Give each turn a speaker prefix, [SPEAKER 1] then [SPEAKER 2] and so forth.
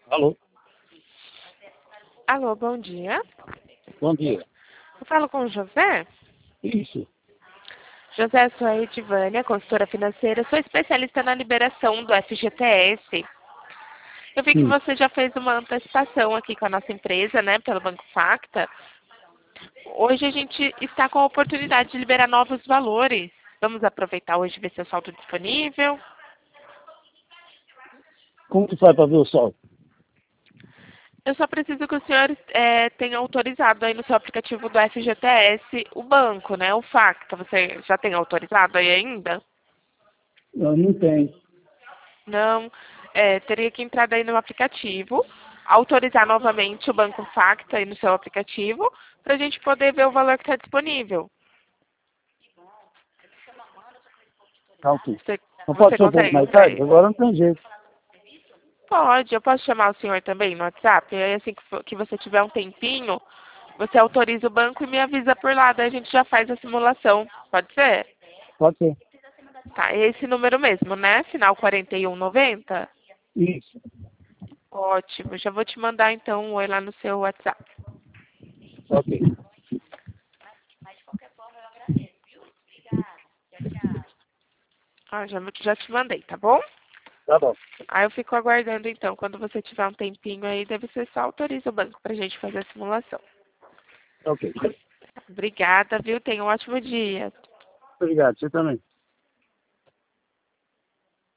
[SPEAKER 1] Alô,
[SPEAKER 2] Alô, bom dia.
[SPEAKER 1] bom dia.
[SPEAKER 2] Eu falo com o José.
[SPEAKER 1] Isso.
[SPEAKER 2] José, sou a Edivânia, consultora financeira. Sou especialista na liberação do FGTS. Eu vi que
[SPEAKER 1] Sim.
[SPEAKER 2] você já fez uma antecipação aqui com a nossa empresa, né, pelo Banco Facta. Hoje a gente está com a oportunidade de liberar novos valores. Vamos aproveitar hoje e ver seu saldo disponível.
[SPEAKER 1] Como que faz para ver o sol?
[SPEAKER 2] Eu só preciso que o senhor tenha autorizado aí no seu aplicativo do FGTS o banco, né, o Facta. Você já tem autorizado aí ainda?
[SPEAKER 1] Não tem.
[SPEAKER 2] Não, teria que entrar daí no aplicativo, autorizar novamente o Banco Facta aí no seu aplicativo, para a gente poder ver o valor que está disponível.
[SPEAKER 1] Tá ok.
[SPEAKER 2] Você,
[SPEAKER 1] Não pode
[SPEAKER 2] você
[SPEAKER 1] ser um pouco
[SPEAKER 2] consegue
[SPEAKER 1] mais
[SPEAKER 2] entrar
[SPEAKER 1] tarde?
[SPEAKER 2] aí?
[SPEAKER 1] Agora não tem jeito.
[SPEAKER 2] Pode, eu posso chamar o senhor também no WhatsApp? Aí assim que você tiver um tempinho, você autoriza o banco e me avisa por lá, daí a gente já faz a simulação. Pode ser?
[SPEAKER 1] Pode ser.
[SPEAKER 2] Tá, é esse número mesmo, né? Final 4190?
[SPEAKER 1] Isso.
[SPEAKER 2] Ótimo, já vou te mandar então um oi lá no seu WhatsApp.
[SPEAKER 1] Ok.
[SPEAKER 2] Ah, já te mandei, tá bom?
[SPEAKER 1] Tá bom.
[SPEAKER 2] Aí eu fico aguardando então, quando você tiver um tempinho aí, deve ser só autoriza o banco pra gente fazer a simulação.
[SPEAKER 1] Ok.
[SPEAKER 2] Obrigada, viu? Tenha um ótimo dia.
[SPEAKER 1] Obrigado. Você também.